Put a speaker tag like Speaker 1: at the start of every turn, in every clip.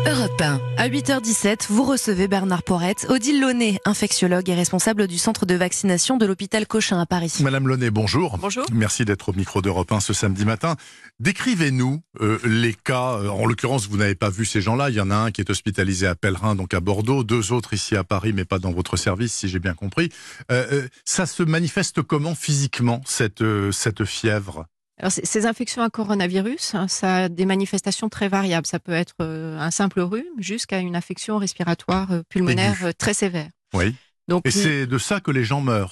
Speaker 1: Europe 1. À 8h17, vous recevez Bernard Porrette, Odile Launay, infectiologue et responsable du centre de vaccination de l'hôpital Cochin à Paris.
Speaker 2: Madame Launay, bonjour.
Speaker 1: Bonjour.
Speaker 2: Merci d'être au micro d'Europe 1 ce samedi matin. Décrivez-nous les cas, en l'occurrence vous n'avez pas vu ces gens-là, il y en a un qui est hospitalisé à Pellerin, donc à Bordeaux, 2 autres ici à Paris, mais pas dans votre service si j'ai bien compris. Ça se manifeste comment physiquement cette fièvre ?
Speaker 3: Alors, ces infections à coronavirus, ça a des manifestations très variables. Ça peut être un simple rhume jusqu'à une infection respiratoire pulmonaire très sévère.
Speaker 2: Oui.
Speaker 3: Donc,
Speaker 2: et c'est de ça que les gens meurent.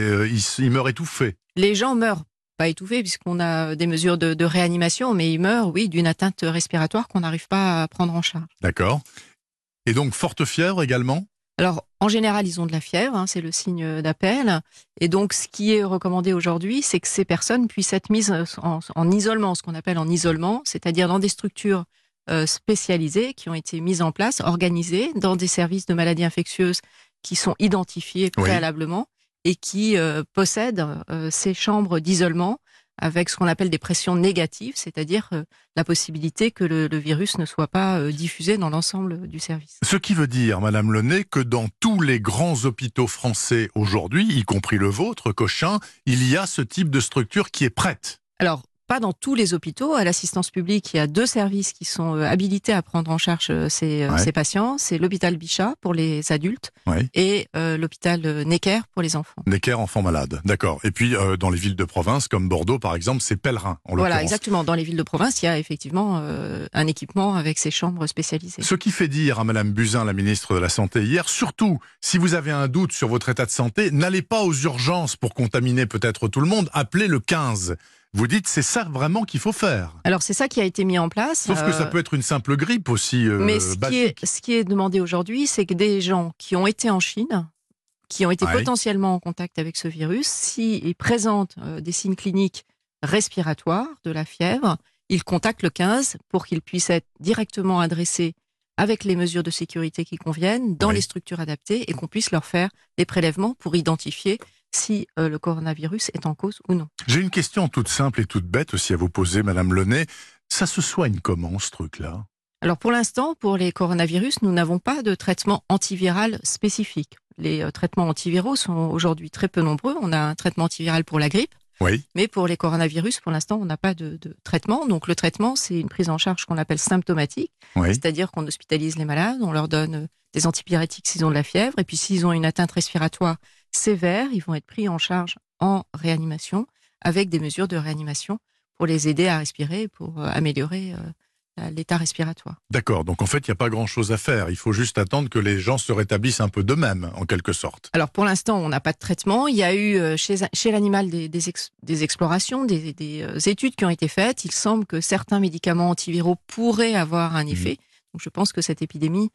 Speaker 2: Ils meurent étouffés.
Speaker 3: Les gens meurent pas étouffés puisqu'on a des mesures de réanimation, mais ils meurent, oui, d'une atteinte respiratoire qu'on n'arrive pas à prendre en charge.
Speaker 2: D'accord. Et donc forte fièvre également ?
Speaker 3: Alors, en général, ils ont de la fièvre, c'est le signe d'appel. Et donc, ce qui est recommandé aujourd'hui, c'est que ces personnes puissent être mises en isolement, ce qu'on appelle en isolement, c'est-à-dire dans des structures spécialisées qui ont été mises en place, organisées, dans des services de maladies infectieuses qui sont identifiés préalablement et qui possèdent ces chambres d'isolement avec ce qu'on appelle des pressions négatives, c'est-à-dire la possibilité que le virus ne soit pas diffusé dans l'ensemble du service.
Speaker 2: Ce qui veut dire, Madame Launay, que dans tous les grands hôpitaux français aujourd'hui, y compris le vôtre, Cochin, il y a ce type de structure qui est prête.
Speaker 3: Alors, pas dans tous les hôpitaux. À l'assistance publique, il y a 2 services qui sont habilités à prendre en charge ces patients. C'est l'hôpital Bichat pour les adultes et l'hôpital Necker pour les enfants.
Speaker 2: Necker, enfants malades, d'accord. Et puis, dans les villes de province, comme Bordeaux par exemple, c'est Pellerin, en l'occurrence.
Speaker 3: Voilà, exactement. Dans les villes de province, il y a effectivement un équipement avec ces chambres spécialisées.
Speaker 2: Ce qui fait dire à Madame Buzyn, la ministre de la Santé hier, surtout, si vous avez un doute sur votre état de santé, n'allez pas aux urgences pour contaminer peut-être tout le monde, appelez le 15. Vous dites, c'est ça vraiment qu'il faut faire.
Speaker 3: Alors, c'est ça qui a été mis en place.
Speaker 2: Sauf que ça peut être une simple grippe aussi.
Speaker 3: Mais ce qui est demandé aujourd'hui, c'est que des gens qui ont été en Chine, qui ont été potentiellement en contact avec ce virus, s'ils présentent des signes cliniques respiratoires, de la fièvre, ils contactent le 15 pour qu'ils puissent être directement adressés avec les mesures de sécurité qui conviennent, dans les structures adaptées, et qu'on puisse leur faire des prélèvements pour identifier si le coronavirus est en cause ou non.
Speaker 2: J'ai une question toute simple et toute bête aussi à vous poser, Madame Launay. Ça se soigne comment, ce truc-là ?
Speaker 3: Alors pour l'instant, pour les coronavirus, nous n'avons pas de traitement antiviral spécifique. Les traitements antiviraux sont aujourd'hui très peu nombreux. On a un traitement antiviral pour la grippe, mais pour les coronavirus, pour l'instant, on n'a pas de traitement. Donc le traitement, c'est une prise en charge qu'on appelle symptomatique, c'est-à-dire qu'on hospitalise les malades, on leur donne des antipyrétiques s'ils ont de la fièvre, et puis s'ils ont une atteinte respiratoire sévère, ils vont être pris en charge en réanimation avec des mesures de réanimation pour les aider à respirer, pour améliorer l'état respiratoire. D'accord,
Speaker 2: donc en fait, il n'y a pas grand-chose à faire. Il faut juste attendre que les gens se rétablissent un peu d'eux-mêmes, en quelque sorte.
Speaker 3: Alors pour l'instant, on n'a pas de traitement. Il y a eu chez l'animal des explorations, des études qui ont été faites. Il semble que certains médicaments antiviraux pourraient avoir un effet. Donc je pense que cette épidémie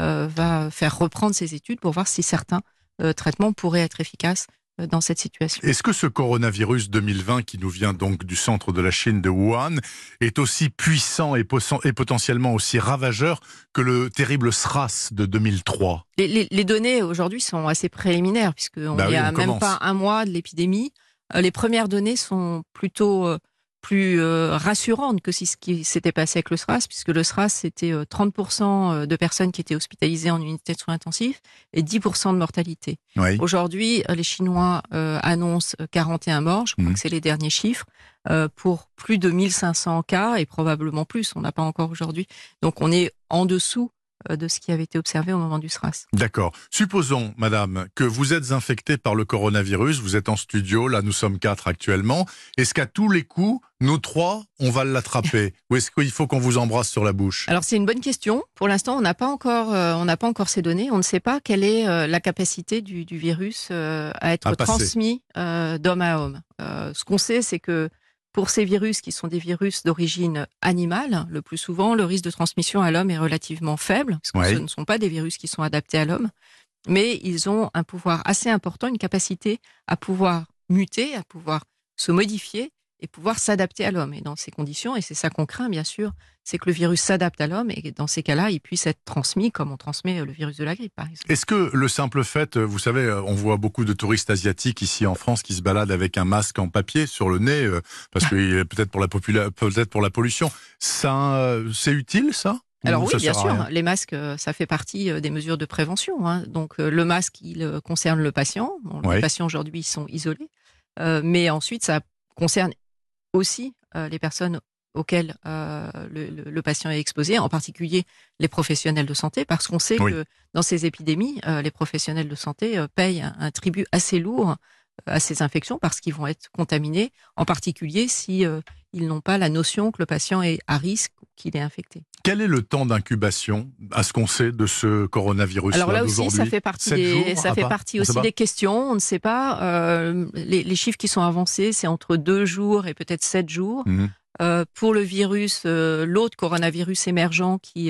Speaker 3: va faire reprendre ces études pour voir si certains traitements pourraient être efficaces dans cette situation.
Speaker 2: Est-ce que ce coronavirus 2020 qui nous vient donc du centre de la Chine de Wuhan est aussi puissant et potentiellement aussi ravageur que le terrible SRAS de 2003 ?
Speaker 3: Les données aujourd'hui sont assez préliminaires puisqu'on n'y a même pas un mois de l'épidémie. Les premières données sont plutôt plus rassurante que ce qui s'était passé avec le SRAS, puisque le SRAS, c'était 30% de personnes qui étaient hospitalisées en unité de soins intensifs et 10% de mortalité. Aujourd'hui, les Chinois annoncent 41 morts, je crois que c'est les derniers chiffres, pour plus de 1500 cas et probablement plus, on n'a pas encore aujourd'hui. Donc on est en dessous de ce qui avait été observé au moment du SRAS.
Speaker 2: D'accord. Supposons, madame, que vous êtes infectée par le coronavirus, vous êtes en studio, là nous sommes 4 actuellement. Est-ce qu'à tous les coups, nous 3, on va l'attraper ? Ou est-ce qu'il faut qu'on vous embrasse sur la bouche ?
Speaker 3: Alors c'est une bonne question. Pour l'instant, on n'a pas encore ces données. On ne sait pas quelle est la capacité du virus à être transmis d'homme à homme. Ce qu'on sait, c'est que pour ces virus qui sont des virus d'origine animale, le plus souvent, le risque de transmission à l'homme est relativement faible, parce que ce ne sont pas des virus qui sont adaptés à l'homme, mais ils ont un pouvoir assez important, une capacité à pouvoir muter, à pouvoir se modifier et pouvoir s'adapter à l'homme. Et dans ces conditions, et c'est ça qu'on craint bien sûr, c'est que le virus s'adapte à l'homme et dans ces cas-là, il puisse être transmis comme on transmet le virus de la grippe, par exemple.
Speaker 2: Est-ce que le simple fait, vous savez, on voit beaucoup de touristes asiatiques ici en France qui se baladent avec un masque en papier sur le nez, parce que peut-être pour la pollution, ça, c'est utile ça ?
Speaker 3: Alors oui, bien sûr, les masques, ça fait partie des mesures de prévention. Hein. Donc le masque, il concerne le patient. Bon, les patients aujourd'hui, ils sont isolés. Mais ensuite, ça concerne aussi les personnes auxquelles le patient est exposé, en particulier les professionnels de santé, parce qu'on sait que dans ces épidémies, les professionnels de santé payent un tribut assez lourd à ces infections parce qu'ils vont être contaminés, en particulier si ils n'ont pas la notion que le patient est à risque ou qu'il est infecté.
Speaker 2: Quel est le temps d'incubation, à ce qu'on sait, de ce coronavirus?
Speaker 3: Alors là aussi, ça fait partie des questions. On ne sait pas. Les chiffres qui sont avancés, c'est entre 2 jours et peut-être 7 jours. Pour le virus, l'autre coronavirus émergent qui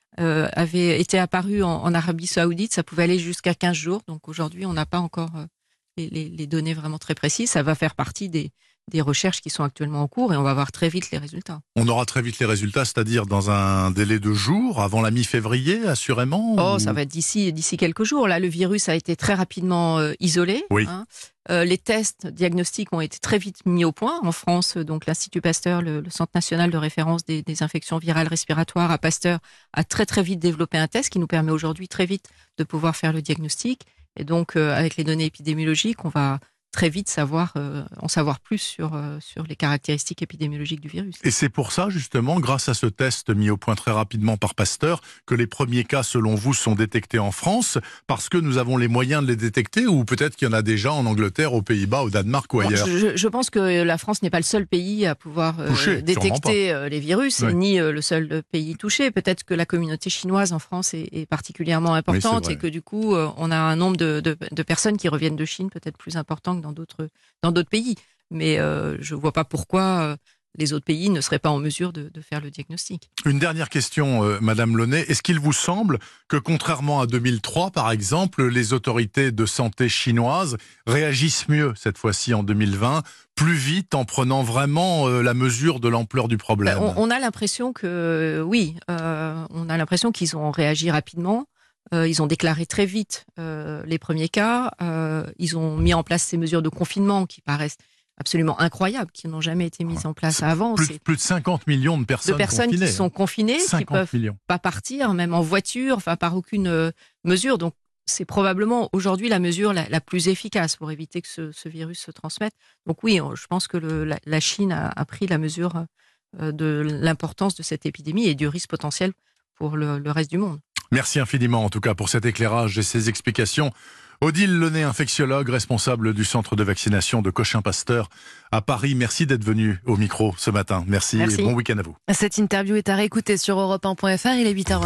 Speaker 3: avait été apparu en Arabie Saoudite, ça pouvait aller jusqu'à 15 jours. Donc aujourd'hui, on n'a pas encore les données vraiment très précises. Ça va faire partie des recherches qui sont actuellement en cours et on va voir très vite les résultats.
Speaker 2: On aura très vite les résultats, c'est-à-dire dans un délai de jours, avant la mi-février, assurément?
Speaker 3: Ça va être d'ici quelques jours. Là, le virus a été très rapidement isolé. Hein. Les tests diagnostiques ont été très vite mis au point. En France, donc l'Institut Pasteur, le Centre national de référence des infections virales respiratoires à Pasteur, a très très vite développé un test qui nous permet aujourd'hui très vite de pouvoir faire le diagnostic. Et donc, avec les données épidémiologiques, on va très vite en savoir plus sur les caractéristiques épidémiologiques du virus.
Speaker 2: Et c'est pour ça, justement, grâce à ce test mis au point très rapidement par Pasteur, que les premiers cas, selon vous, sont détectés en France, parce que nous avons les moyens de les détecter, ou peut-être qu'il y en a déjà en Angleterre, aux Pays-Bas, au Danemark ou ailleurs?
Speaker 3: Je pense que la France n'est pas le seul pays à pouvoir détecter les virus, ni le seul pays touché. Peut-être que la communauté chinoise en France est particulièrement importante et que du coup, on a un nombre de personnes qui reviennent de Chine peut-être plus important que dans d'autres pays. Mais je ne vois pas pourquoi les autres pays ne seraient pas en mesure de faire le diagnostic.
Speaker 2: Une dernière question, Madame Launay. Est-ce qu'il vous semble que, contrairement à 2003, par exemple, les autorités de santé chinoises réagissent mieux, cette fois-ci en 2020, plus vite, en prenant vraiment la mesure de l'ampleur du problème?
Speaker 3: On a l'impression que, on a l'impression qu'ils ont réagi rapidement. Ils ont déclaré très vite les premiers cas. Ils ont mis en place ces mesures de confinement qui paraissent absolument incroyables, qui n'ont jamais été mises en place avant.
Speaker 2: Plus de 50 millions de personnes
Speaker 3: qui sont confinées, qui ne peuvent pas partir, même en voiture, par aucune mesure. Donc c'est probablement aujourd'hui la mesure la plus efficace pour éviter que ce virus se transmette. Donc oui, je pense que la Chine a pris la mesure de l'importance de cette épidémie et du risque potentiel pour le reste du monde.
Speaker 2: Merci infiniment, en tout cas, pour cet éclairage et ces explications. Odile Launay, infectiologue, responsable du centre de vaccination de Cochin-Pasteur à Paris. Merci d'être venu au micro ce matin. Merci. Et bon week-end à vous.
Speaker 1: Cette interview est à réécouter sur europe1.fr. Il est 8h.